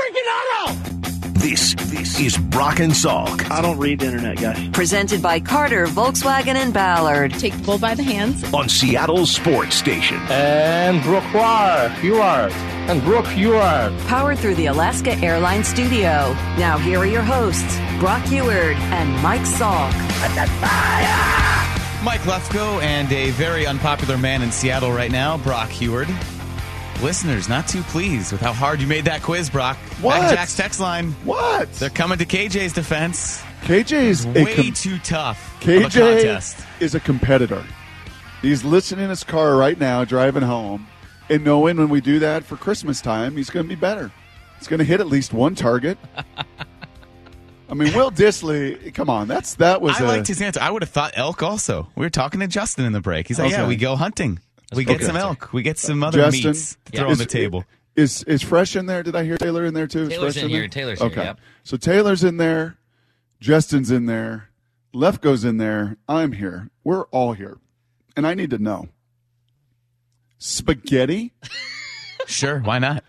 This is Brock and Salk. I don't read the internet, guys. Presented by Carter, Volkswagen, and Ballard. Take the bull by the hands. On Seattle's sports station. And Brooke Huard. And Brooke Huard. Powered through the Alaska Airlines studio. Now here are your hosts, Brock Huard and Mike Salk. Mike Lefko and a very unpopular man in Seattle right now, Brock Huard. Listeners not too pleased with how hard you made that quiz, Brock. What? Back Jack's text line. What? They're coming to KJ's defense. KJ's way too tough. KJ is a competitor. He's listening in his car right now, driving home, and knowing when we do that for Christmas time, he's going to be better. He's going to hit at least one target. I mean, Will Dissly, come on, I liked his answer. I would have thought elk also. We were talking to Justin in the break. He's like, yeah, we go hunting. We get some elk. We get some other meats to throw on the table. Is Fresh in there? Did I hear Taylor in there too? Taylor's in here. Taylor's here, okay. Yep. So Taylor's in there. Justin's in there. Lefko's in there. I'm here. We're all here. And I need to know. Spaghetti? Sure, why not?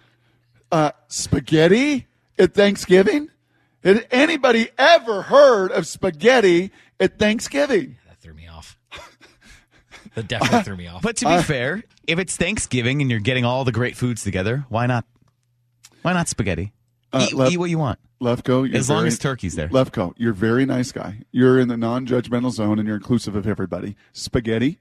Spaghetti at Thanksgiving? Had anybody ever heard of spaghetti at Thanksgiving? That threw me off. That definitely threw me off. But to be fair, if it's Thanksgiving and you're getting all the great foods together, why not? Why not spaghetti? Eat what you want. Lefko, as long as turkey's there. Lefko, you're a very nice guy. You're in the non-judgmental zone and you're inclusive of everybody. Spaghetti?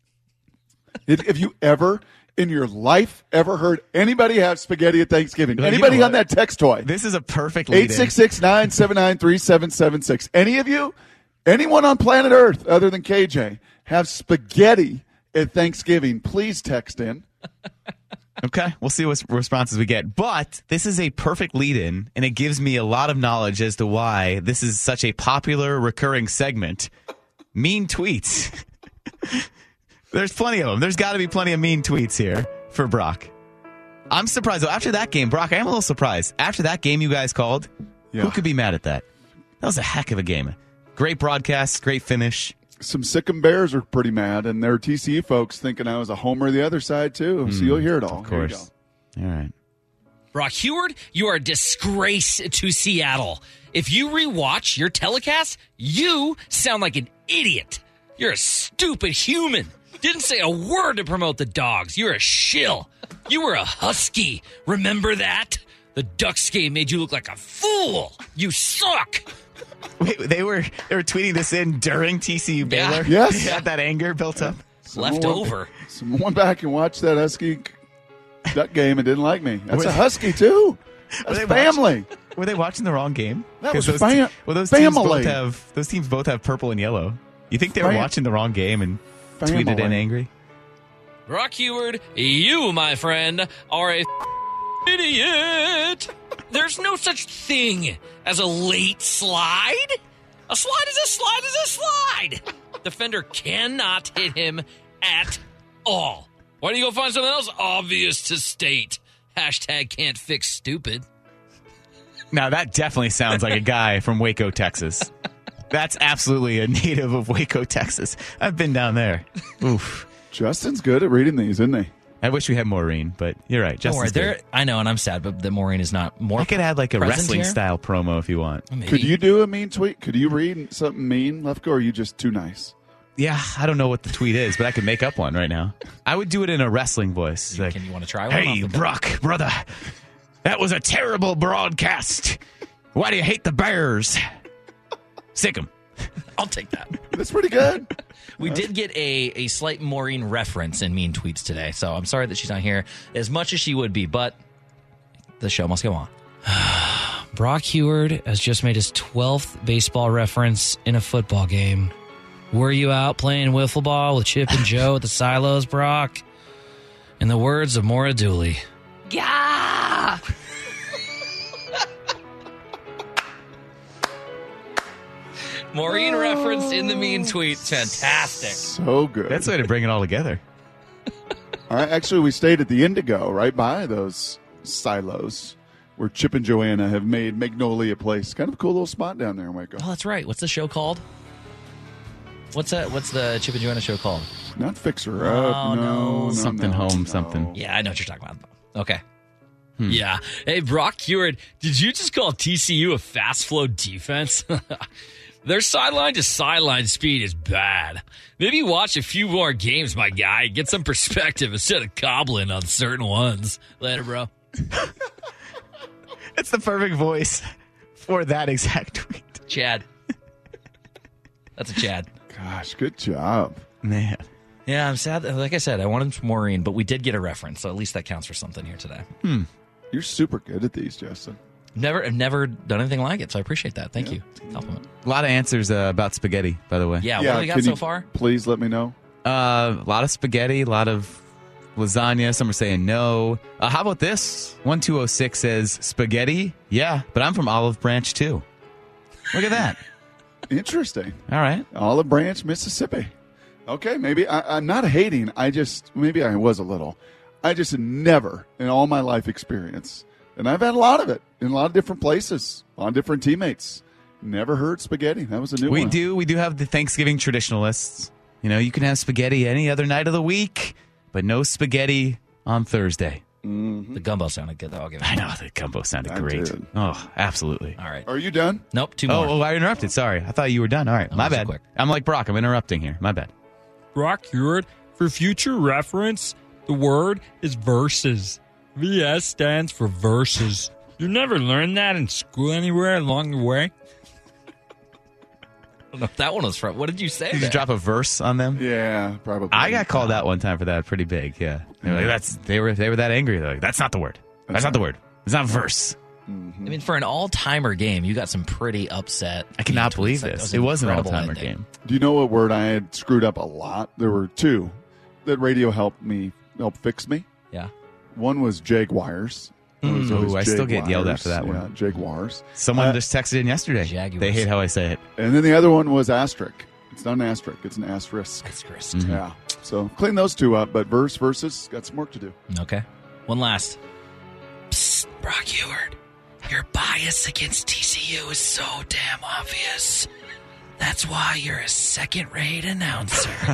Have you ever in your life ever heard anybody have spaghetti at Thanksgiving? Well, anybody on that text toy? This is a perfect lead-in. 866-979-3776. Any of you? Anyone on planet Earth other than KJ have spaghetti at Thanksgiving? Please text in. Okay, we'll see what responses we get. But this is a perfect lead-in, and it gives me a lot of knowledge as to why this is such a popular recurring segment. Mean tweets. There's plenty of them. There's got to be plenty of mean tweets here for Brock. I'm surprised, though. After that game, Brock, I am a little surprised. After that game you guys called, who could be mad at that? That was a heck of a game. Great broadcast, great finish. Some Sikkim Bears are pretty mad, and their TCU folks thinking I was a homer the other side, too. So you'll hear it all. Of course. All right. Brock Huard, you are a disgrace to Seattle. If you rewatch your telecast, you sound like an idiot. You're a stupid human. Didn't say a word to promote the Dogs. You're a shill. You were a Husky. Remember that? The Ducks game made you look like a fool. You suck. Wait, they were tweeting this in during TCU Baylor? Yeah. Yes. They had that anger built up? Left over. Someone went back and watched that Husky Duck game and didn't like me. That's a Husky, too. That's family. Were they watching the wrong game? That was those family. Those teams both have purple and yellow. You think they were watching the wrong game and tweeted in angry? Brock Huard, you, my friend, are a idiot. There's no such thing as a late slide. A slide is a slide is a slide. Defender cannot hit him at all. Why don't you go find something else obvious to state? Hashtag can't fix stupid. Now, that definitely sounds like a guy from Waco, Texas. That's absolutely a native of Waco, Texas. I've been down there. Oof. Justin's good at reading these, isn't he? I wish we had Maureen, but you're right. Justin's good. I know, and I'm sad, but that Maureen is not more. I could add like a wrestling-style promo if you want. Maybe. Could you do a mean tweet? Could you read something mean, Lefko, or are you just too nice? Yeah, I don't know what the tweet is, but I could make up one right now. I would do it in a wrestling voice. Can you want to try one? Hey, Brock, brother. That was a terrible broadcast. Why do you hate the Bears? Sick 'em. I'll take that. That's pretty good. We did get a slight Maureen reference in mean tweets today, so I'm sorry that she's not here as much as she would be, but the show must go on. Brock Huard has just made his 12th baseball reference in a football game. Were you out playing wiffle ball with Chip and Joe at the silos, Brock? In the words of Maura Dooley. Yeah! Maureen reference in the mean tweet. Fantastic. So good. That's the way to bring it all together. All right, actually, we stayed at the Indigo right by those silos where Chip and Joanna have made Magnolia Place. Kind of a cool little spot down there in Waco. Oh, that's right. What's the show called? What's the Chip and Joanna show called? Not Fixer Up. Oh, no. Something home, something. Yeah, I know what you're talking about. Okay. Yeah. Hey, Brock Heward, did you just call TCU a fast flow defense? Their sideline to sideline speed is bad. Maybe watch a few more games, my guy. Get some perspective instead of cobbling on certain ones. Later, bro. It's the perfect voice for that exact tweet. Chad. That's a Chad. Gosh, good job. Man. Yeah, I'm sad. Like I said, I wanted Maureen, but we did get a reference, so at least that counts for something here today. You're super good at these, Justin. I've never done anything like it, so I appreciate that. Thank you. Compliment. A lot of answers about spaghetti, by the way. Yeah, what do we got can so you far? Please let me know. A lot of spaghetti, a lot of lasagna. Some are saying no. How about this? 1206 says spaghetti. Yeah, but I'm from Olive Branch, too. Look at that. Interesting. All right. Olive Branch, Mississippi. Okay, maybe I'm not hating. Maybe I was a little. I just never in all my life experience, and I've had a lot of it in a lot of different places, a lot of different teammates. Never heard spaghetti. That was a new one. We do have the Thanksgiving traditionalists. You know, you can have spaghetti any other night of the week, but no spaghetti on Thursday. Mm-hmm. The gumbo sounded good, though. I'll give it. I know, the gumbo sounded great. did. Oh, absolutely. All right. Are you done? Nope, two more. Oh, I interrupted. Sorry. I thought you were done. All right. My those are bad. quick. I'm like Brock. I'm interrupting here. My bad. Brock Heward, for future reference, the word is verses. VS stands for verses. You never learned that in school anywhere along the way? I don't know if that one was from. What did you say? Did you there? drop a verse on them? Yeah, probably. I got called out one time for that pretty big. Yeah. They were that angry. They're like, that's not the word. That's not the word. It's not verse. I mean, for an all-timer game, you got some pretty upset. I cannot tweets. believe Like, this. that It was an incredible all-timer ending. game. Do you know what word I had screwed up a lot? There were two that radio helped fix me. Yeah. One was Jaguars. It was always Ooh, I still get yelled at Jaguars. for that one. Yeah, Jaguars. Someone just texted in yesterday. Jaguars. They hate how I say it. And then the other one was asterisk. It's not an asterisk. It's an asterisk. Asterisk. Yeah. So clean those two up. But versus got some work to do. Okay. One last. Psst, Brock Heward. Your bias against TCU is so damn obvious. That's why you're a second-rate announcer.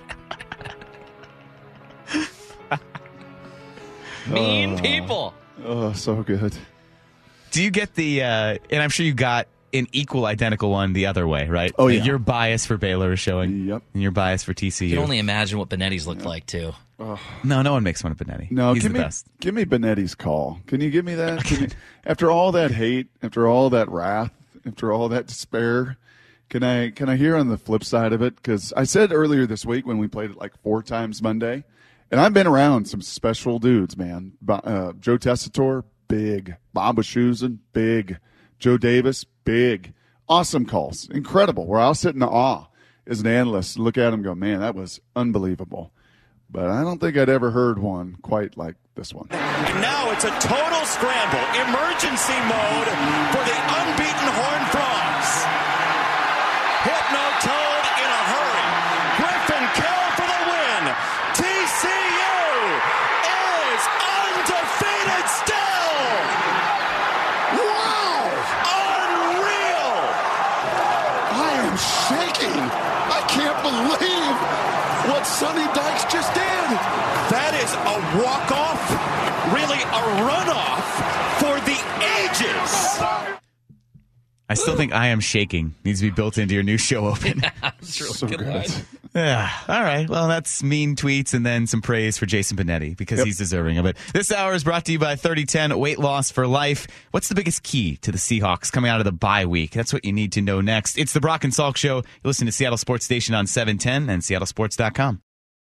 Mean people. Oh, so good. Do you get the, and I'm sure you got an equal identical one the other way, right? Oh, yeah. Your bias for Baylor is showing. Yep. And your bias for TCU. You can only imagine what Benetti's looked like, too. No one makes fun of Benetti. No, He's give the me best. give me Benetti's call. Can you give me that? After all that hate, after all that wrath, after all that despair, can I hear on the flip side of it? Because I said earlier this week when we played it like 4 times Monday, and I've been around some special dudes, man. Joe Tessitore, big. Bob Wischusen, big. Joe Davis, big. Awesome calls, incredible. Where I'll sit in awe as an analyst and look at him and go, man, that was unbelievable. But I don't think I'd ever heard one quite like this one. And now it's a total scramble, emergency mode for the unbeaten Horned Frogs. Hypno-Toad in a hurry. Griffin Kell for the win. TCU is undefeated still. Wow! Unreal! I am shaking. I can't believe what Sonny Dykes just did. That is a walk-off, really a runoff for the ages. I still think I Am Shaking needs to be built into your new show open. That's really So good. good. line. Yeah. All right. Well, that's mean tweets and then some praise for Jason Benetti because he's deserving of it. This hour is brought to you by 3010 Weight Loss for Life. What's the biggest key to the Seahawks coming out of the bye week? That's what you need to know next. It's the Brock and Salk Show. You listen to Seattle Sports Station on 710 and seattlesports.com.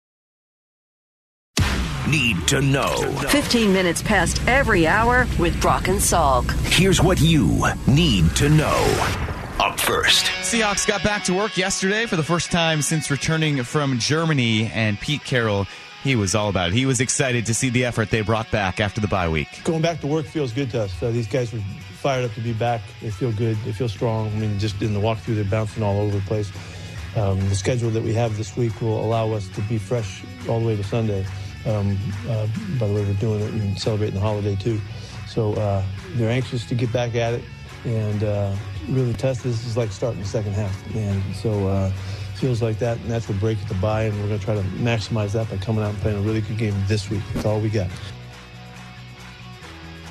Need to know. 15 minutes past every hour with Brock and Salk. Here's what you need to know. Up first. Seahawks got back to work yesterday for the first time since returning from Germany, and Pete Carroll, he was all about it. He was excited to see the effort they brought back after the bye week. Going back to work feels good to us. These guys were fired up to be back. They feel good. They feel strong. I mean, just in the walkthrough, they're bouncing all over the place. The schedule that we have this week will allow us to be fresh all the way to Sunday. By the way, we're doing it and celebrating the holiday, too. So they're anxious to get back at it and really test. This is like starting the second half. And so feels like that natural break at the bye, and we're going to try to maximize that by coming out and playing a really good game this week. That's all we got.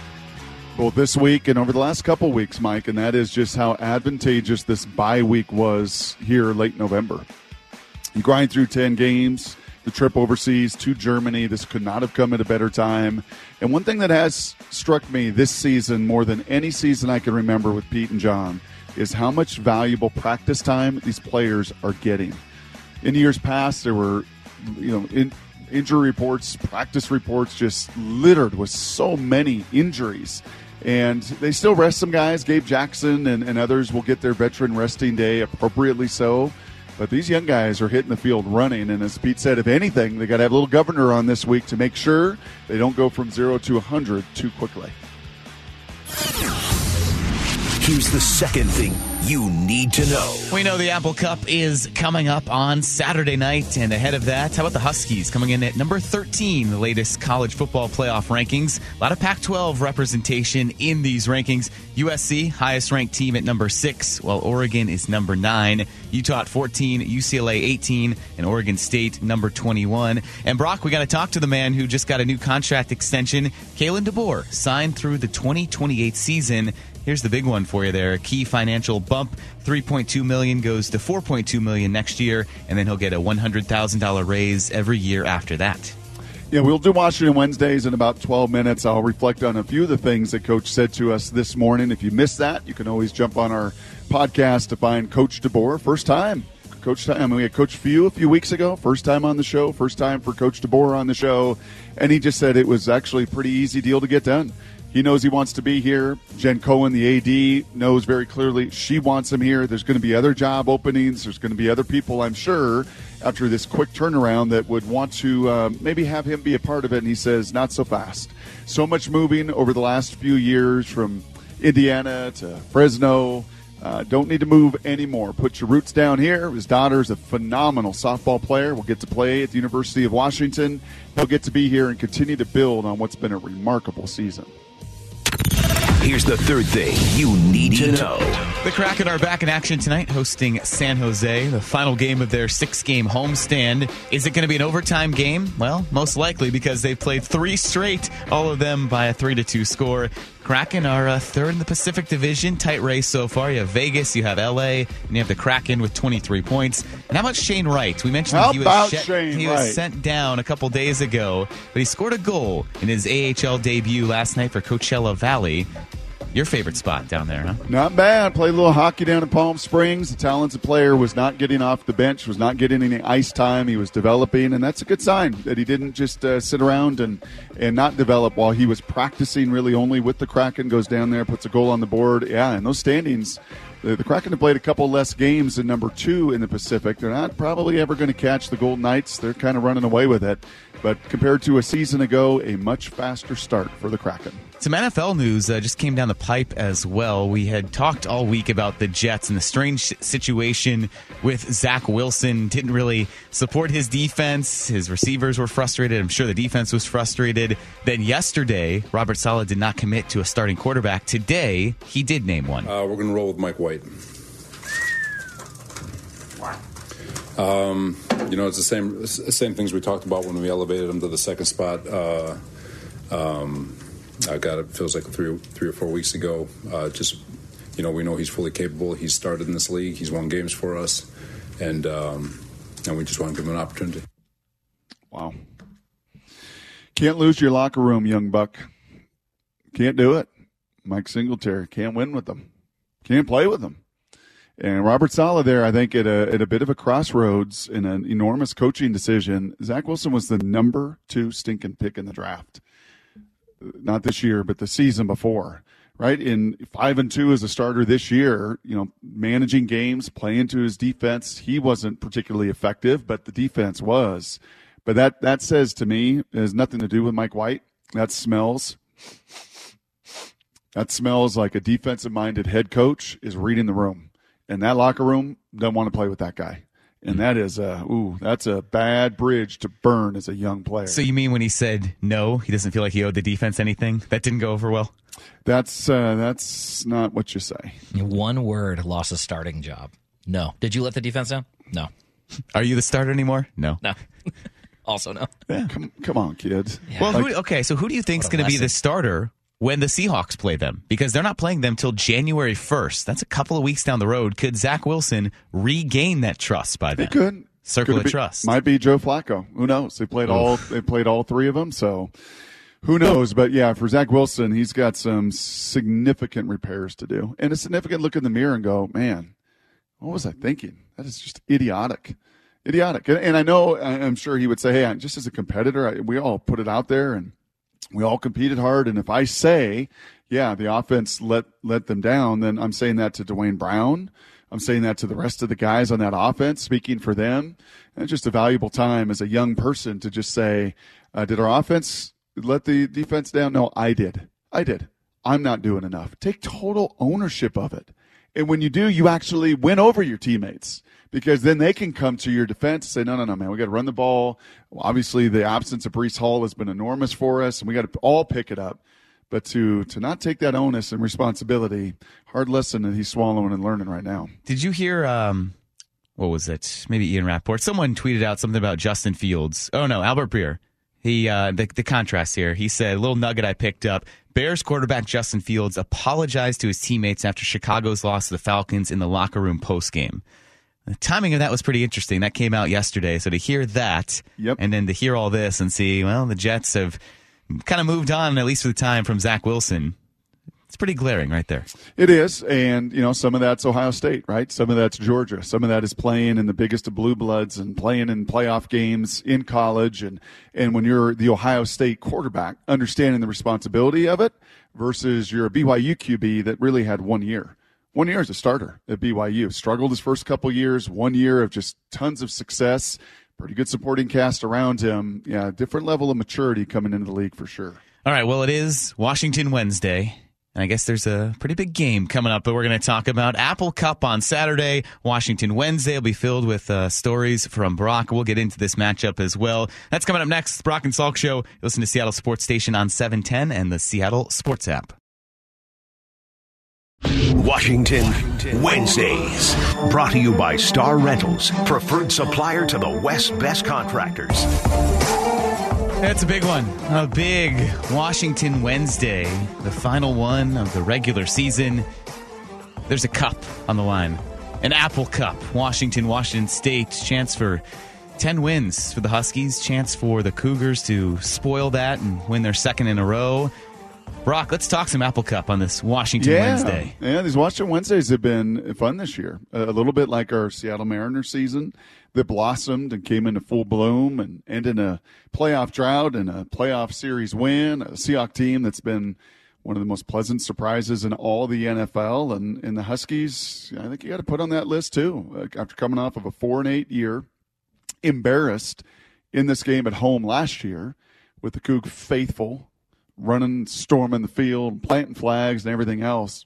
both this week and over the last couple weeks, Mike, and that is just how advantageous this bye week was here late November. You grind through 10 games, the trip overseas to Germany. This could not have come at a better time. And one thing that has struck me this season more than any season I can remember with Pete and John is how much valuable practice time these players are getting. In years past, there were, injury reports, practice reports just littered with so many injuries. And they still rest some guys. Gabe Jackson and others will get their veteran resting day, appropriately so. But these young guys are hitting the field running. And as Pete said, if anything, they got to have a little governor on this week to make sure they don't go from 0 to 100 too quickly. Here's the second thing you need to know. We know the Apple Cup is coming up on Saturday night, and ahead of that, how about the Huskies coming in at number 13, the latest college football playoff rankings. A lot of Pac-12 representation in these rankings. USC, highest ranked team at number 6, while Oregon is number 9. Utah at 14, UCLA 18, and Oregon State number 21. And Brock, we got to talk to the man who just got a new contract extension. Kalen DeBoer signed through the 2028 season. Here's the big one for you there. A key financial bump. $3.2 million goes to $4.2 million next year, and then he'll get a $100,000 raise every year after that. Yeah, we'll do Washington Wednesdays in about 12 minutes. I'll reflect on a few of the things that Coach said to us this morning. If you missed that, you can always jump on our podcast to find Coach DeBoer. First time. We had Coach Few a few weeks ago. First time on the show. First time for Coach DeBoer on the show. And he just said it was actually a pretty easy deal to get done. He knows he wants to be here. Jen Cohen, the AD, knows very clearly she wants him here. There's going to be other job openings. There's going to be other people, I'm sure, after this quick turnaround that would want to maybe have him be a part of it. And he says, not so fast. So much moving over the last few years from Indiana to Fresno. Don't need to move anymore. Put your roots down here. His daughter's a phenomenal softball player. Will get to play at the University of Washington. He'll get to be here and continue to build on what's been a remarkable season. Here's the third thing you need to know. The Kraken are back in action tonight, hosting San Jose, the final game of their 6-game homestand. Is it going to be an overtime game? Well, most likely, because they've played 3 straight, all of them by a 3-2 score. Kraken are third in the Pacific Division. Tight race so far. You have Vegas, you have LA, and you have the Kraken with 23 points. And how about Shane Wright? We mentioned he was sent down a couple days ago, but he scored a goal in his AHL debut last night for Coachella Valley. Your favorite spot down there, huh? Not bad. Played a little hockey down in Palm Springs. The talented player was not getting off the bench, was not getting any ice time. He was developing, and that's a good sign that he didn't just sit around and not develop while he was practicing really only with the Kraken. Goes down there, puts a goal on the board. Yeah, and those standings, the Kraken have played a couple less games than number 2 in the Pacific. They're not probably ever going to catch the Golden Knights. They're kind of running away with it. But compared to a season ago, a much faster start for the Kraken. Some NFL news just came down the pipe as well. We had talked all week about the Jets and the strange situation with Zach Wilson. Didn't really support his defense. His receivers were frustrated. I'm sure the defense was frustrated. Then yesterday, Robert Saleh did not commit to a starting quarterback. Today, he did name one. We're going to roll with Mike White. It's the same things we talked about when we elevated him to the second spot. It feels like three or 4 weeks ago. We know he's fully capable. He's started in this league. He's won games for us, and we just want to give him an opportunity. Wow. Can't lose your locker room, young buck. Can't do it. Mike Singletary can't win with them. Can't play with them. And Robert Saleh there, I think, at a bit of a crossroads in an enormous coaching decision. Zach Wilson was the number 2 stinking pick in the draft. Not this year, but the season before, right? In 5-2 as a starter this year, managing games, playing to his defense. He wasn't particularly effective, but the defense was. But that says to me, it has nothing to do with Mike White. That smells like a defensive-minded head coach is reading the room. And that locker room doesn't want to play with that guy. And that is that's a bad bridge to burn as a young player. So you mean when he said no, he doesn't feel like he owed the defense anything? That didn't go over well? That's not what you say. One word, lost a starting job. No. Did you let the defense down? No. Are you the starter anymore? No. No. Also no. Yeah. Come on, kids. Yeah. Well, so who do you think is going to be the starter when the Seahawks play them, because they're not playing them till January 1st. That's a couple of weeks down the road. Could Zach Wilson regain that trust by then? He could. Circle of trust. Might be Joe Flacco. Who knows? They played all three of them, so who knows? But yeah, for Zach Wilson, he's got some significant repairs to do, and a significant look in the mirror and go, man, what was I thinking? That is just idiotic. And I know, I'm sure he would say, hey, just as a competitor, we all put it out there and we all competed hard. And if I say, yeah, the offense let them down, then I'm saying that to Dwayne Brown. I'm saying that to the rest of the guys on that offense, speaking for them. And it's just a valuable time as a young person to just say, did our offense let the defense down? No, I did. I'm not doing enough. Take total ownership of it. And when you do, you actually win over your teammates, because then they can come to your defense and say, no, man, we got to run the ball. Well, obviously, the absence of Breece Hall has been enormous for us, and we got to all pick it up. But to not take that onus and responsibility, hard lesson that he's swallowing and learning right now. Did you hear, what was it? Maybe Ian Rappaport. Someone tweeted out something about Justin Fields. Oh, no, Albert Breer. He the contrast here. He said, a little nugget I picked up. Bears quarterback Justin Fields apologized to his teammates after Chicago's loss to the Falcons in the locker room postgame. The timing of that was pretty interesting. That came out yesterday. So to hear that, and then to hear all this and see, well, the Jets have kind of moved on, at least for the time, from Zach Wilson. It's pretty glaring right there. It is, and some of that's Ohio State, right? Some of that's Georgia. Some of that is playing in the biggest of blue bloods and playing in playoff games in college. And when you're the Ohio State quarterback, understanding the responsibility of it versus you're a BYU QB that really had 1 year. 1 year as a starter at BYU. Struggled his first couple years, 1 year of just tons of success, pretty good supporting cast around him. Yeah, different level of maturity coming into the league for sure. All right, well, it is Washington Wednesday. And I guess there's a pretty big game coming up, but we're going to talk about Apple Cup on Saturday. Washington Wednesday will be filled with stories from Brock. We'll get into this matchup as well. That's coming up next. Brock and Salk Show. Listen to Seattle Sports Station on 710 and the Seattle Sports app. Washington Wednesdays. Brought to you by Star Rentals, preferred supplier to the West's best contractors. That's a big one. A big Washington Wednesday, the final one of the regular season. There's a cup on the line, an Apple Cup. Washington State, chance for 10 wins for the Huskies, chance for the Cougars to spoil that and win their second in a row. Brock, let's talk some Apple Cup on this Washington Wednesday. Yeah, these Washington Wednesdays have been fun this year. A little bit like our Seattle Mariners season that blossomed and came into full bloom and ended in a playoff drought and a playoff series win. A Seahawks team that's been one of the most pleasant surprises in all the NFL. And the Huskies, I think you got to put on that list too. After coming off of a 4-8 year, embarrassed in this game at home last year with the Coug faithful running, storming the field, planting flags and everything else.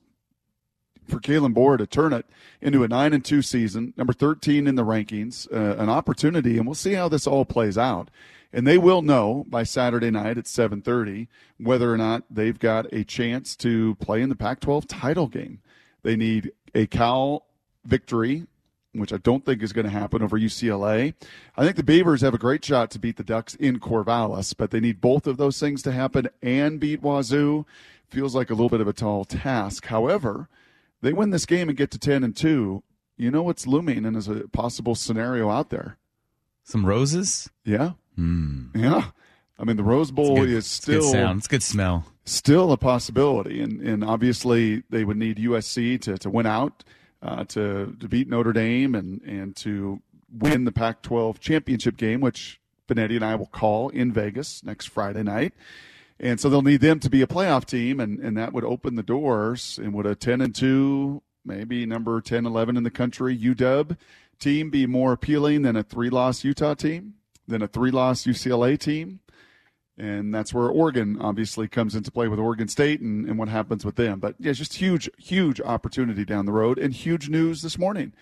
For Kalen Bohr to turn it into a 9-2 season, number 13 in the rankings, an opportunity, and we'll see how this all plays out. And they will know by Saturday night at 7:30 whether or not they've got a chance to play in the Pac-12 title game. They need a Cal victory, which I don't think is going to happen over UCLA. I think the Beavers have a great shot to beat the Ducks in Corvallis, but they need both of those things to happen and beat Wazoo. Feels like a little bit of a tall task. However, they win this game and get to 10-2. You know what's looming and is a possible scenario out there? Some roses? Yeah. Yeah. I mean, the Rose Bowl is still it's good sound. It's good smell. Still a possibility, and obviously they would need USC to win out. To beat Notre Dame and to win the Pac-12 championship game, which Benetti and I will call in Vegas next Friday night. And so they'll need them to be a playoff team, and that would open the doors. And would a 10-2, maybe number 10, 11 in the country UW team be more appealing than a 3-loss Utah team, than a 3-loss UCLA team? And that's where Oregon obviously comes into play with Oregon State and what happens with them. But, yeah, it's just huge opportunity down the road, and huge news this morning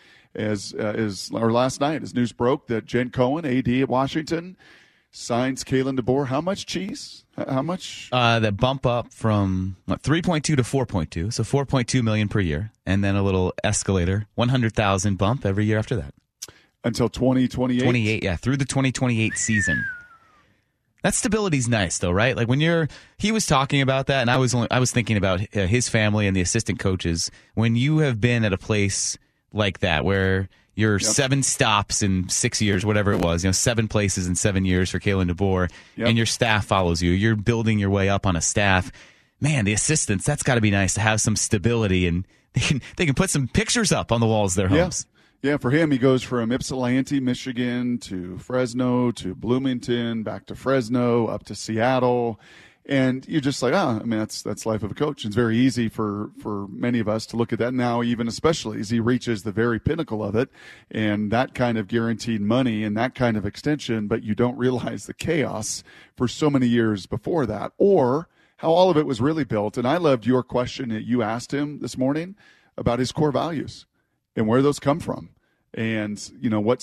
or last night as news broke that Jen Cohen, AD at Washington, signs Kalen DeBoer. How much cheese? How much? That bump up from 3.2 to 4.2, so $4.2 million per year, and then a little escalator, $100,000 bump every year after that. Until 2028? 28, yeah, through the 2028 season. That stability's nice, though, right? Like he was talking about that, and I was thinking about his family and the assistant coaches. When you have been at a place like that, where you're 7 stops in 6 years, whatever it was, 7 places in 7 years for Kalen DeBoer, and your staff follows you. You're building your way up on a staff. Man, the assistants, that's got to be nice to have some stability, and they can put some pictures up on the walls of their homes. Yeah, for him, he goes from Ypsilanti, Michigan, to Fresno, to Bloomington, back to Fresno, up to Seattle. And you're just like, that's life of a coach. It's very easy for many of us to look at that now, even especially as he reaches the very pinnacle of it and that kind of guaranteed money and that kind of extension, but you don't realize the chaos for so many years before that, or how all of it was really built. And I loved your question that you asked him this morning about his core values and where those come from. And, what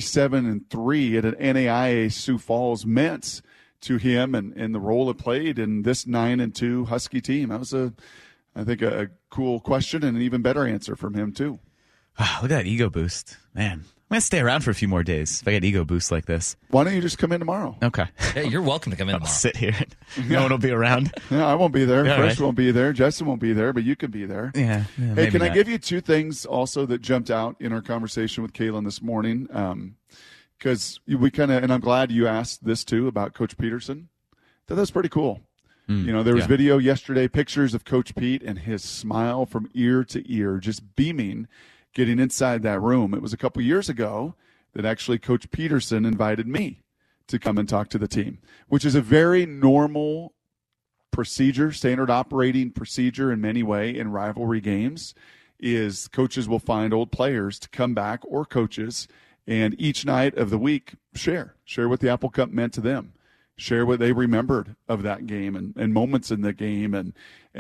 67-3 at an NAIA Sioux Falls meant to him and the role it played in this 9-2 Husky team. That was, I think, a cool question and an even better answer from him, too. Look at that ego boost. Man, I'm going to stay around for a few more days if I get ego boosts like this. Why don't you just come in tomorrow? Okay. Yeah, you're welcome to come in tomorrow. I'll sit here. No one will be around. Yeah, I won't be there. Yeah, Fresh won't be there. Justin won't be there, but you can be there. Yeah. Hey, can I give you 2 things also that jumped out in our conversation with Kalen this morning? Because we and I'm glad you asked this too about Coach Peterson. That was pretty cool. There was video yesterday, pictures of Coach Pete and his smile from ear to ear, just beaming, getting inside that room. It was a couple years ago that actually Coach Peterson invited me to come and talk to the team, which is a very normal procedure, standard operating procedure in many ways in rivalry games, is coaches will find old players to come back or coaches and each night of the week share what the Apple Cup meant to them, share what they remembered of that game and moments in the game. And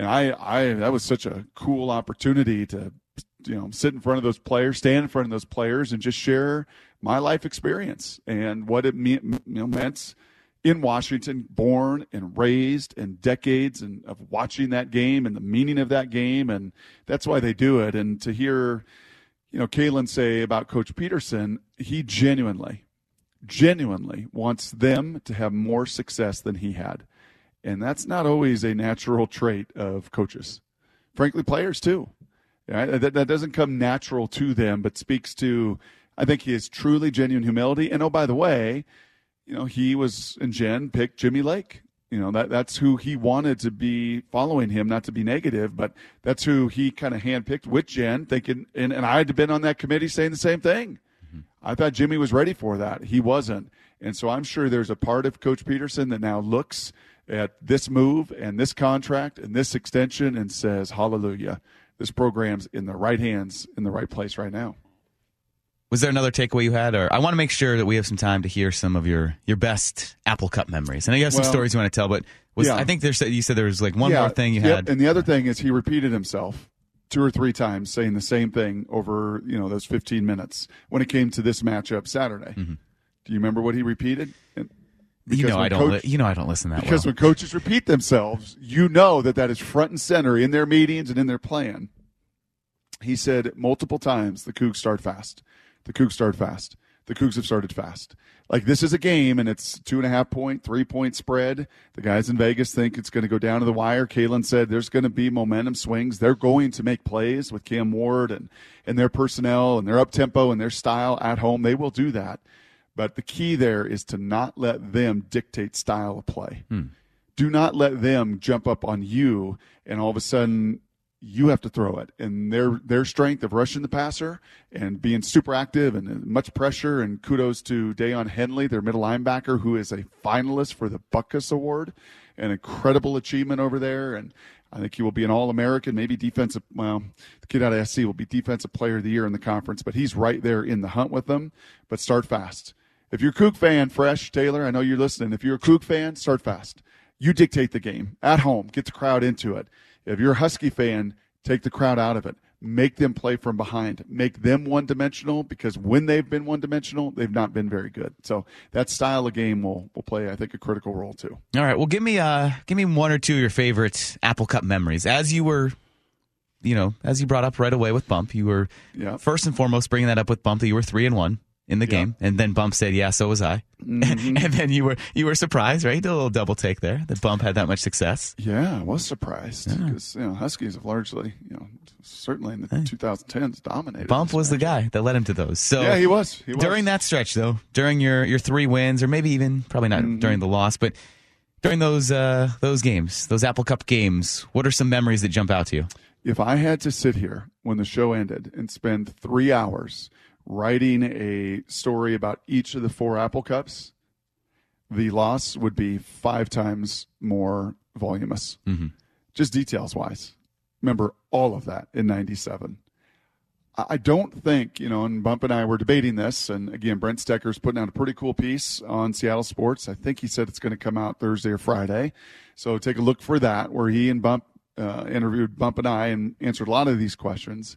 I that was such a cool opportunity to sit in front of those players, stand in front of those players, and just share my life experience and what it meant in Washington, born and raised, and decades of watching that game and the meaning of that game, and that's why they do it. And to hear, Kalen say about Coach Peterson, he genuinely wants them to have more success than he had, and that's not always a natural trait of coaches. Frankly, players too. That doesn't come natural to them, but speaks to, I think, his truly genuine humility. And, oh, by the way, he and Jen picked Jimmy Lake. That's who he wanted to be following him, not to be negative, but that's who he kind of handpicked with Jen, thinking, and I had been on that committee saying the same thing. Mm-hmm. I thought Jimmy was ready for that. He wasn't. And so I'm sure there's a part of Coach Peterson that now looks at this move and this contract and this extension and says, hallelujah. This program's in the right hands, in the right place right now. Was there another takeaway you had? Or I want to make sure that we have some time to hear some of your best Apple Cup memories. I know you have some stories you want to tell, but I think you said there was like one more thing you had. And the other thing is he repeated himself 2 or 3 times, saying the same thing over those 15 minutes when it came to this matchup Saturday. Mm-hmm. Do you remember what he repeated? I don't listen that well. Because when coaches repeat themselves, that is front and center in their meetings and in their plan. He said multiple times, the Cougs start fast. The Cougs start fast. The Cougs have started fast. Like, this is a game, and it's 2.5-point, 3-point spread. The guys in Vegas think it's going to go down to the wire. Kalen said there's going to be momentum swings. They're going to make plays with Cam Ward and their personnel and their up-tempo and their style at home. They will do that. But the key there is to not let them dictate style of play. Do not let them jump up on you, and all of a sudden you have to throw it. And their strength of rushing the passer and being super active and much pressure, and kudos to Dayon Henley, their middle linebacker, who is a finalist for the Butkus Award, an incredible achievement over there. And I think he will be an All-American, maybe defensive. Well, the kid out of SC will be Defensive Player of the Year in the conference, but he's right there in the hunt with them. But start fast. If you're a Coug fan, Fresh, Taylor, I know you're listening. If you're a Coug fan, start fast. You dictate the game at home. Get the crowd into it. If you're a Husky fan, take the crowd out of it. Make them play from behind. Make them one-dimensional, because when they've been one-dimensional, they've not been very good. So that style of game will play, I think, a critical role too. All right. Well, give me 1 or 2 of your favorite Apple Cup memories. As you were, as you brought up right away with Bump, you were first and foremost bringing that up with Bump that you were 3-1. in the game. And then Bump said, yeah, so was I. Mm-hmm. And then you were surprised, right? You did a little double take there that Bump had that much success. Yeah, I was surprised because Huskies have largely, certainly in the 2010s dominated. Bump was the guy that led him to those. So yeah, he was. During that stretch, though, during your 3 wins, or maybe even probably not during the loss, but during those games, those Apple Cup games, what are some memories that jump out to you? If I had to sit here when the show ended and spend 3 hours writing a story about each of the 4 Apple Cups, the loss would be 5 times more voluminous, just details-wise. Remember all of that in 97. I don't think, and Bump and I were debating this, and again, Brent Stecker's putting out a pretty cool piece on Seattle Sports. I think he said it's going to come out Thursday or Friday. So take a look for that, where he and Bump interviewed Bump and I and answered a lot of these questions.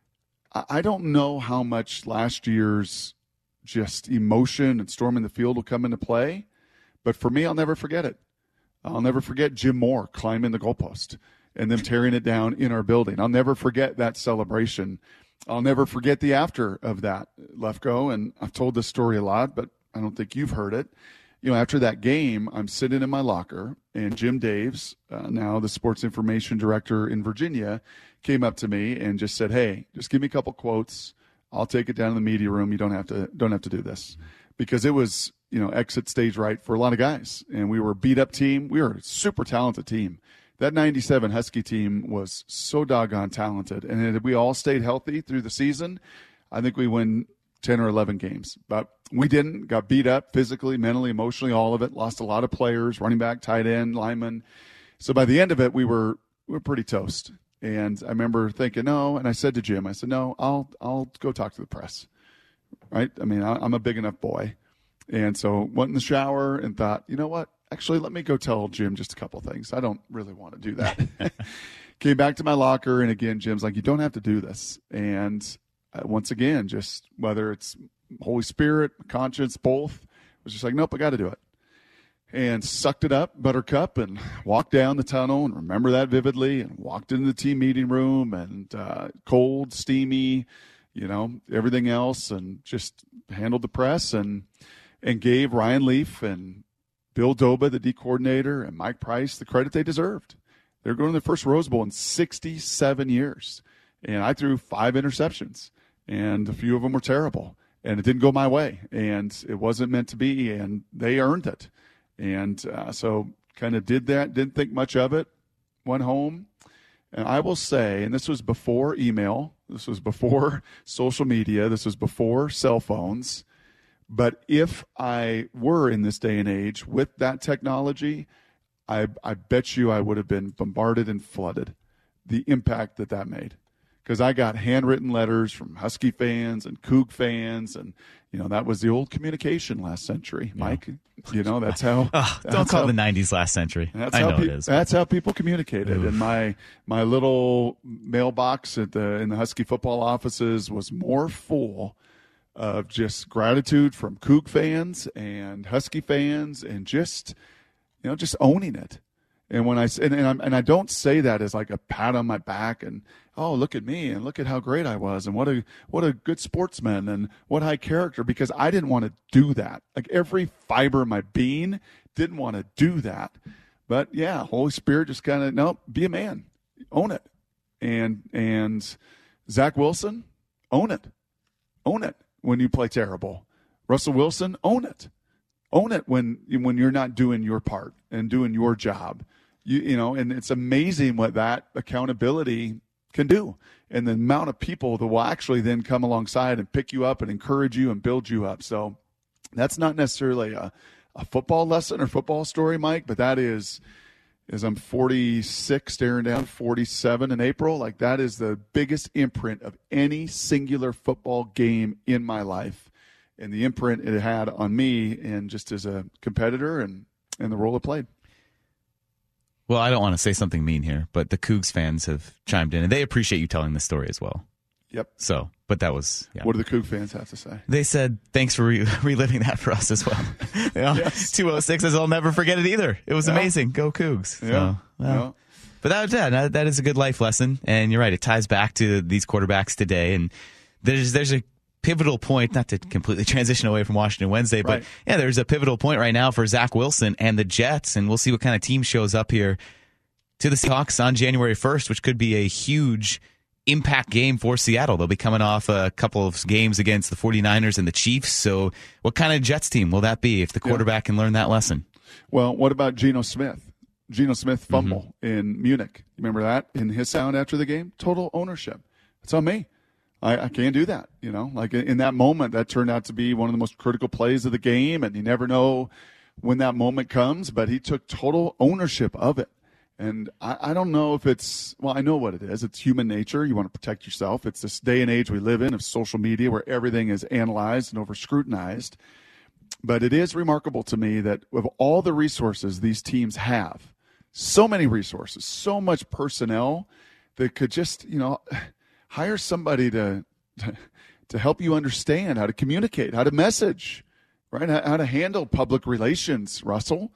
I don't know how much last year's just emotion and storming the field will come into play, but for me, I'll never forget it. I'll never forget Jim Moore climbing the goalpost and them tearing it down in our building. I'll never forget that celebration. I'll never forget the after of that, Lefko, and I've told this story a lot, but I don't think you've heard it. After that game, I'm sitting in my locker, and Jim Daves, now the sports information director in Virginia, came up to me and just said, "Hey, just give me a couple quotes. I'll take it down in the media room. You don't have to do this," because it was exit stage right for a lot of guys, and we were a beat up team. We were a super talented team. That 97 Husky team was so doggone talented, and if we all stayed healthy through the season, I think we win 10 or 11 games. But we didn't. Got beat up physically, mentally, emotionally, all of it. Lost a lot of players, running back, tight end, lineman. So by the end of it, we were pretty toast. And I remember thinking, no, and I said to Jim, I said, no, I'll go talk to the press. Right? I mean, I'm a big enough boy. And so went in the shower and thought, you know what? Actually, let me go tell Jim just a couple things. I don't really want to do that. Came back to my locker, and again, Jim's like, you don't have to do this. And once again, just whether it's Holy Spirit, conscience, both, was just like, nope, I got to do it. And sucked it up, buttercup, and walked down the tunnel, and remember that vividly, and walked into the team meeting room, and cold, steamy, everything else, and just handled the press and gave Ryan Leaf and Bill Doba, the D coordinator, and Mike Price the credit they deserved. They're going to their first Rose Bowl in 67 years. And I threw 5 interceptions, and a few of them were terrible. And it didn't go my way, and it wasn't meant to be, and they earned it. And so kind of did that, didn't think much of it, went home. And I will say, and this was before email, this was before social media, this was before cell phones, but if I were in this day and age with that technology, I bet you I would have been bombarded and flooded. The impact that made. Because I got handwritten letters from Husky fans and Coug fans, and that was the old communication last century, Mike. That's how. Don't call the 90s last century. I know it is. That's how people communicated. And my little mailbox in the Husky football offices was more full of just gratitude from Coug fans and Husky fans, and just owning it. And when I don't say that as like a pat on my back and, oh, look at me and look at how great I was and what a good sportsman and what high character, because I didn't want to do that. Like every fiber of my being didn't want to do that. But yeah, Holy Spirit just kind of, no, be a man, own it. And Zach Wilson, own it when you play terrible. Russell Wilson, own it when you're not doing your part and doing your job. And it's amazing what that accountability can do, and the amount of people that will actually then come alongside and pick you up and encourage you and build you up. So that's not necessarily a football lesson or football story, Mike, but that is, as I'm 46, staring down 47 in April, like that is the biggest imprint of any singular football game in my life, and the imprint it had on me and just as a competitor and the role it played. Well, I don't want to say something mean here, but the Cougs fans have chimed in, and they appreciate you telling the story as well. Yep. So, but that was... Yeah. What do the Coug fans have to say? They said, thanks for reliving that for us as well. Yes. 206 says, I'll never forget it either. It was amazing. Go Cougs. Yeah. So, But that is a good life lesson, and you're right. It ties back to these quarterbacks today, and there's a pivotal point, not to completely transition away from Washington Wednesday, but yeah, there's a pivotal point right now for Zach Wilson and the Jets, and we'll see what kind of team shows up here to the Seahawks on January 1st, which could be a huge impact game for Seattle. They'll be coming off a couple of games against the 49ers and the Chiefs. So what kind of Jets team will that be if the quarterback can learn that lesson? Well, what about Geno Smith? Geno Smith fumble in Munich. You remember that in his sound after the game? Total ownership. It's on me. I can't do that. You know, like in that moment, that turned out to be one of the most critical plays of the game, and you never know when that moment comes, but he took total ownership of it. And I don't know if it's, well, I know what it is. It's human nature. You want to protect yourself. It's this day and age we live in of social media where everything is analyzed and over-scrutinized. But it is remarkable to me that of all the resources these teams have, so many resources, so much personnel that could just, you know, hire somebody to help you understand how to communicate, how to message, right? How to handle public relations, Russell,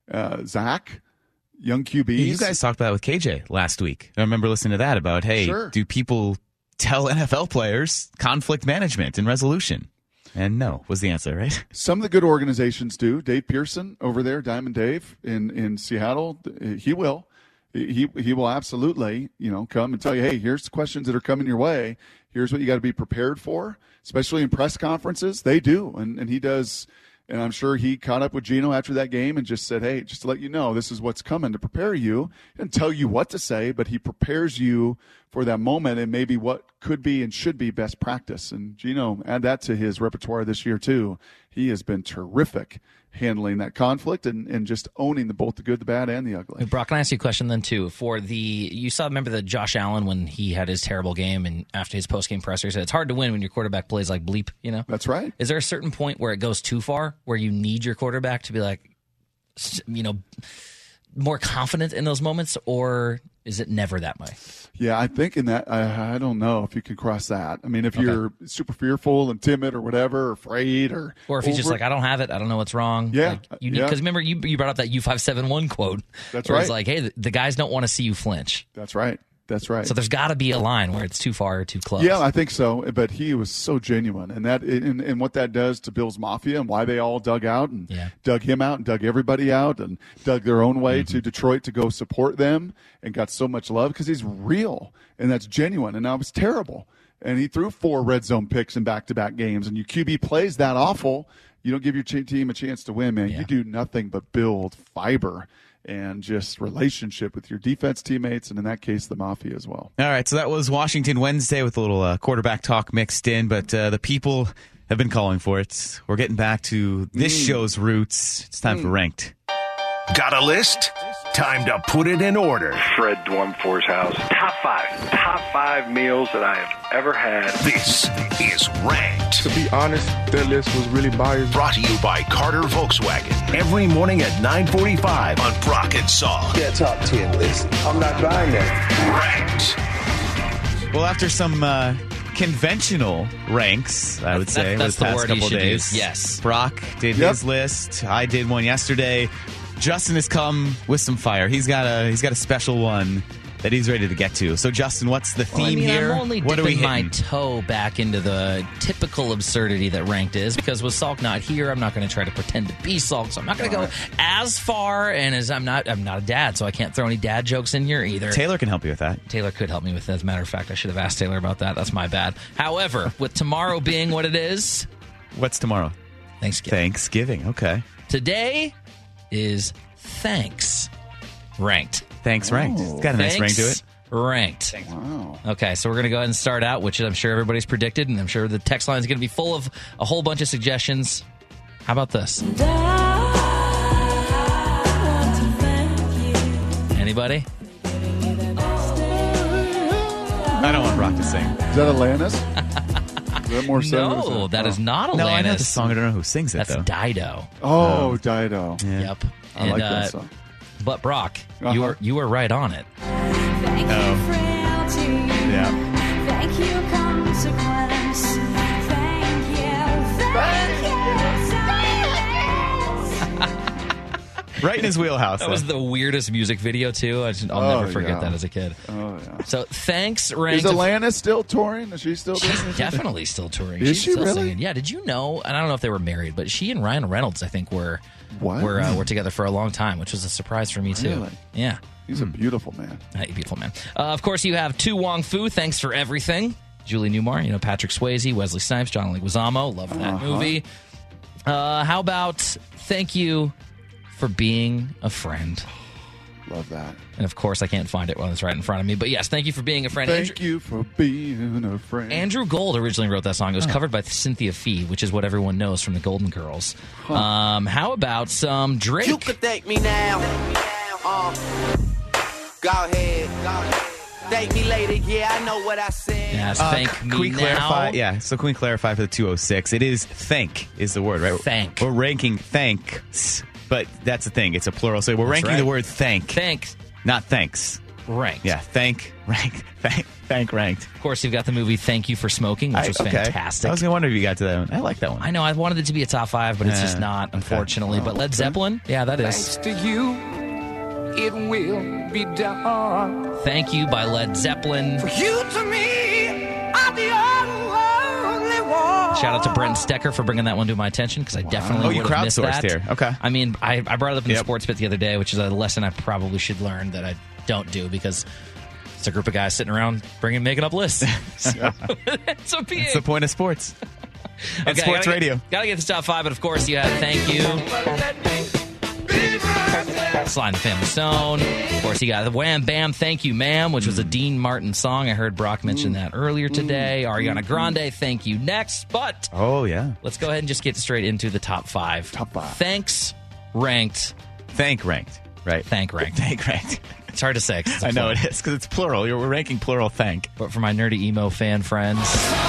Zach. Young QBs. You guys talked about it with KJ last week. I remember listening to that about, hey, do people tell NFL players conflict management and resolution? And no was the answer, right? Some of the good organizations do. Dave Pearson over there, Diamond Dave in Seattle, he will. He will absolutely, you know, come and tell you, hey, here's the questions that are coming your way. Here's what you got to be prepared for, especially in press conferences. They do, and he does. And I'm sure he caught up with Geno after that game and just said, hey, just to let you know, this is what's coming to prepare you. He didn't tell you what to say, but he prepares you for that moment and maybe what could be and should be best practice. And Geno, add that to his repertoire this year too. He has been terrific handling that conflict and just owning both the good, the bad, and the ugly. Brock, can I ask you a question then too? Remember the Josh Allen when he had his terrible game and after his post-game presser, he said it's hard to win when your quarterback plays like bleep, you know? That's right. Is there a certain point where it goes too far, where you need your quarterback to be like, you know, more confident in those moments, or is it never that way? Yeah, I think in that, I don't know if you can cross that. I mean, if you're super fearful and timid or whatever, or afraid or if he's just like, I don't have it, I don't know what's wrong. Yeah. Because remember, you brought up that U571 quote. That's right. It's like, hey, the guys don't want to see you flinch. That's right. That's right. So there's got to be a line where it's too far or too close. Yeah, I think so. But he was so genuine, and what that does to Bills Mafia and why they all dug out and dug him out and dug everybody out and dug their own way to Detroit to go support them and got so much love because he's real and that's genuine. And I was terrible, and he threw 4 red zone picks in back-to-back games. And your QB plays that awful, you don't give your team a chance to win, man. You do nothing but build fiber and just relationship with your defense teammates, and in that case, the Mafia as well. All right, so that was Washington Wednesday with a little quarterback talk mixed in, but the people have been calling for it. We're getting back to this show's roots. It's time for Ranked. Got a list? Time to put it in order. Fred Dwumfor's house. Top five meals that I have ever had. This is Ranked. To be honest, that list was really biased. Brought to you by Carter Volkswagen. Every morning at 9:45 on Brock and Saul. Yeah, top 10 list. I'm not buying that. Ranked. Well, after some conventional ranks, I would say, that's the past word couple days. Yes. Brock did his list. I did one yesterday. Justin has come with some fire. He's got a special one that he's ready to get to. So, Justin, what's the theme here? I'm only dipping my toe back into the typical absurdity that Ranked is, because with Salk not here, I'm not going to try to pretend to be Salk, so I'm not going to go as far, and as I'm not a dad, so I can't throw any dad jokes in here either. Taylor can help you with that. Taylor could help me with that. As a matter of fact, I should have asked Taylor about that. That's my bad. However, with tomorrow being what it is... What's tomorrow? Thanksgiving. Okay. Today is Thanks Ranked. Thanks Ranked. It's got a nice ring to it. Ranked. Wow. Okay, so we're going to go ahead and start out, which I'm sure everybody's predicted, and I'm sure the text line is going to be full of a whole bunch of suggestions. How about this? Anybody? I don't want Brock to sing. Is that Alanis? Is that more No, that is not Alanis. No, I know the song. I don't know who sings it, That's though. Dido. Oh, Dido. Yeah. Yep. I like that song. But Brock, you were right on it. Yeah. Thank you, consequence. Thank you. Right in his wheelhouse. That was the weirdest music video, too. I'll never forget that as a kid. Oh, yeah. So thanks, ranked. Is Alana still touring? Is she still doing She's this? definitely still touring. Is She's she still really? singing. Yeah, did you know, and I don't know if they were married, but she and Ryan Reynolds, I think, were together for a long time, which was a surprise for me, too. Really? Yeah. He's a beautiful man. Hey, beautiful man. Of course, you have Tu Wong Fu, Thanks for Everything. Julie Newmar, Patrick Swayze, Wesley Snipes, John Leguizamo. Love that movie. How about Thank You for Being a Friend? Love that. And of course, I can't find it when it's right in front of me. But yes, Thank You for Being a Friend. Thank you for being a friend. Andrew Gold originally wrote that song. It was covered by Cynthia Fee, which is what everyone knows from the Golden Girls. How about some Drake? You could thank me now. Go ahead. Thank me later. Yeah, I know what I said. Yes, thank me can we now. clarify? Yeah, so can we clarify for the 206? It is thank is the word, right? Thank. We're ranking thanks, but that's the thing. It's a plural, so we're ranking right. the word thank. Thanks. Not thanks. Ranked. Yeah, thank, ranked. Of course, you've got the movie Thank You for Smoking, which was fantastic. I was going to wonder if you got to that one. I like that one. I know. I wanted it to be a top 5, but it's just not, unfortunately. But Led Zeppelin, yeah, that is. Thanks to you, it will be done. Thank You by Led Zeppelin. For you to me, I'm the only one. Shout out to Brent Stecker for bringing that one to my attention, because I definitely you would have missed crowdsourced that. here. Okay. I mean, I brought it up in the sports bit the other day, which is a lesson I probably should learn that I don't do, because it's a group of guys sitting around making up lists. So, it's a PA. That's the point of sports. And Okay, sports radio. Gotta get this top 5, but of course you have Thank You. Slide the Family Stone. Of course, you got the Wham Bam Thank You Ma'am, which was a Dean Martin song. I heard Brock mention that earlier today. Ariana Grande, Thank You Next. But oh yeah, let's go ahead and just get straight into the top 5. Top 5. Thanks ranked. Thank ranked. Right. Thank ranked. Thank ranked. It's hard to say. I know it is, because it's plural. We're ranking plural thank. But for my nerdy emo fan friends.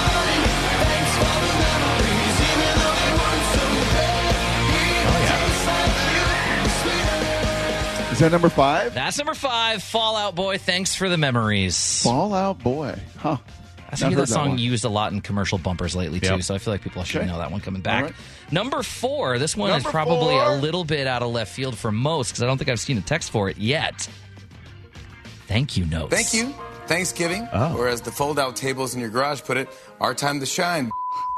Is that number 5? That's number 5. Fallout Boy, Thanks for the Memories. Fallout Boy. Huh. I see that song used a lot in commercial bumpers lately, too, so I feel like people should know that one coming back. Right. Number 4. This one is probably a little bit out of left field for most, because I don't think I've seen a text for it yet. Thank you notes. Thank you. Thanksgiving, or as the fold-out tables in your garage put it, our time to shine.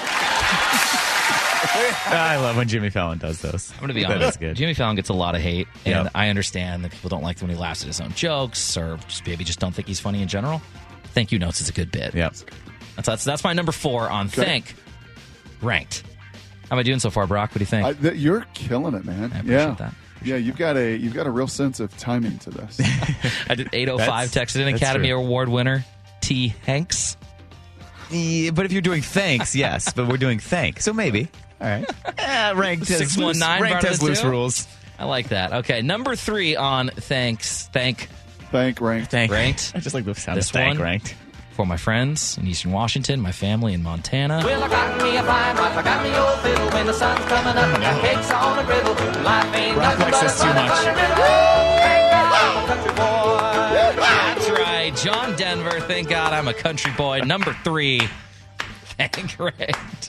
I love when Jimmy Fallon does those. I'm going to be That honest. is good. Jimmy Fallon gets a lot of hate, and Yep. I understand that people don't like when he laughs at his own jokes, or just maybe just don't think he's funny in general. Thank you notes is a good bit. Yep. That's my number 4 on Thank Ranked. How am I doing so far, Brock? What do you think? You're killing it, man. I appreciate that. Yeah, you've got a real sense of timing to this. I did 805 texted in that's Academy true. Award winner T. Hanks. Yeah, but if you're doing thanks, yes. But we're doing thank, so maybe. All right. Ranked has 619 ranked has loose rules. I like that. Okay, number 3 on Thank ranked. Ranked. I just like the sound This of thank one ranked. for my friends in Eastern Washington, my family in Montana. Well, I got me a fine wife, I got me old fiddle. When the sun's coming up, I got cakes on a griddle. Life ain't Brock nothing likes but a this too funny, much. funny riddle. Thank God I'm a country boy. That's right, John Denver. Thank God I'm a country boy. Number 3, Thank Ranked.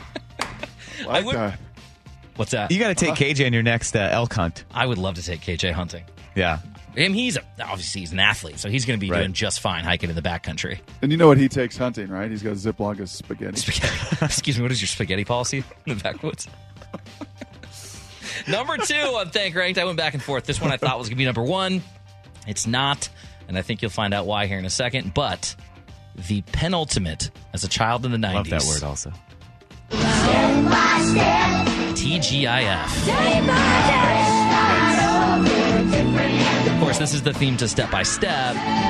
What's that? You got to take KJ on your next elk hunt. I would love to take KJ hunting. Yeah. Obviously he's an athlete, so he's going to be doing just fine hiking in the backcountry. And you know what he takes hunting, right? He's got a Ziploc of spaghetti. Excuse me, what is your spaghetti policy in the backwoods? Number 2 on Thank Ranked. I went back and forth. This one I thought was going to be number 1. It's not, and I think you'll find out why here in a second. But the penultimate as a child in the 90s. Love that word also. TGIF. Of course, this is the theme to Step by Step.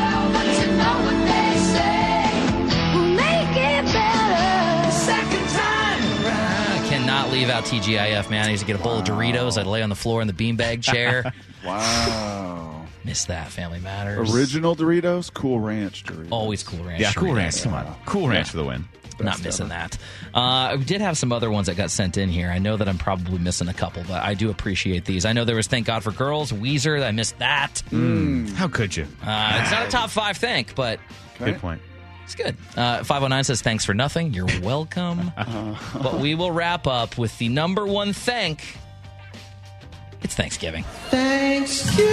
I cannot leave out TGIF, man. I used to get a bowl of Doritos. I'd lay on the floor in the beanbag chair. Wow. Miss that. Family Matters. Original Doritos, Cool Ranch Doritos. Always Cool Ranch. Yeah, Cool Doritos. Ranch. Come on. Cool Ranch for the win. Not missing that. We did have some other ones that got sent in here. I know that I'm probably missing a couple, but I do appreciate these. I know there was Thank God for Girls, Weezer. I missed that. How could you? It's not a top 5 thank, but Good point. it's good. 509 says, thanks for nothing. You're welcome. But we will wrap up with the number 1 thank It's Thanksgiving. Thanksgiving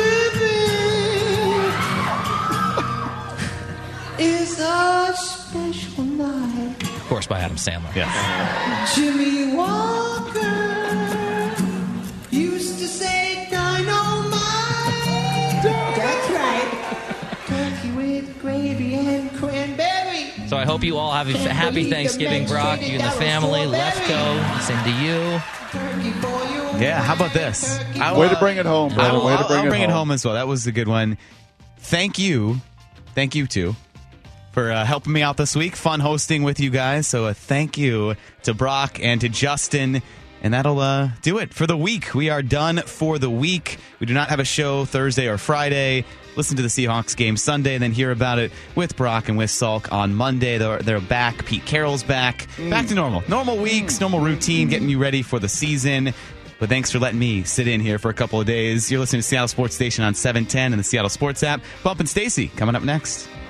is a special night. Of course, by Adam Sandler. Yes. Jimmy Walker used to say dynamite. That's right. Turkey with gravy and cranberry. So I hope you all have a happy Thanksgiving, Brock. You and the family. Lefko, same to you. Yeah, how about this? Way to bring it home, brother. Way to I'll bring it home as well. That was a good one. Thank you, too, for helping me out this week. Fun hosting with you guys. So thank you to Brock and to Justin. And that'll do it for the week. We are done for the week. We do not have a show Thursday or Friday. Listen to the Seahawks game Sunday and then hear about it with Brock and with Salk on Monday. They're back. Pete Carroll's back. Back to normal. Normal weeks, normal routine, getting you ready for the season. But thanks for letting me sit in here for a couple of days. You're listening to Seattle Sports Station on 710 and the Seattle Sports app. Bump and Stacy coming up next.